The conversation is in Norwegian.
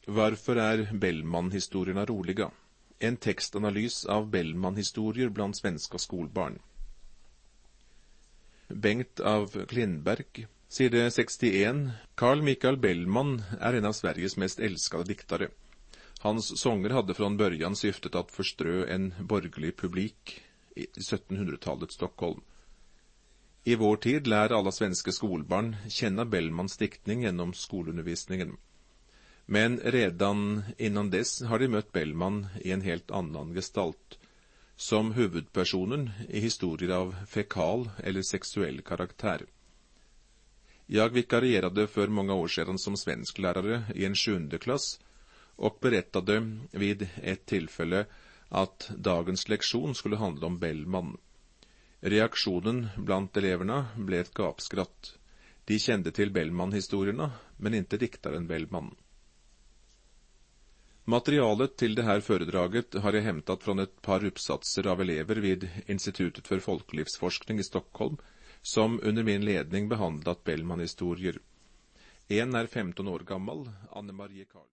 Varför är Bellman-historierna roliga? En textanalys av Bellman-historier bland svenska skolbarn. Bengt av Klindberg, side 61. Carl Michael Bellman är en av Sveriges mest älskade diktare. Hans sånger hade från början syftet att förströ en borgerlig publik i 1700-talets Stockholm. I vår tid lär alla svenska skolbarn känna Bellmans diktning genom skolundervisningen. Men redan innan dess har de mött Bellman i en helt annan gestalt, som huvudpersonen i historier av fekal eller sexuell karaktär. Jag vikarierade för många år sedan som svensklärare i en 7:e klass och berättade vid ett tillfälle att dagens lektion skulle handla om Bellman. Reaktionen bland eleverna blev ett gapskratt. De kände till Bellman-historierna, men inte diktaren Bellman. Materialet till det här föredraget har jag hämtat från ett par uppsatser av elever vid Institutet för folklivsforskning i Stockholm, som under min ledning behandlat Bellman-historier. En är 15 år gammal, Anne-Marie Karl.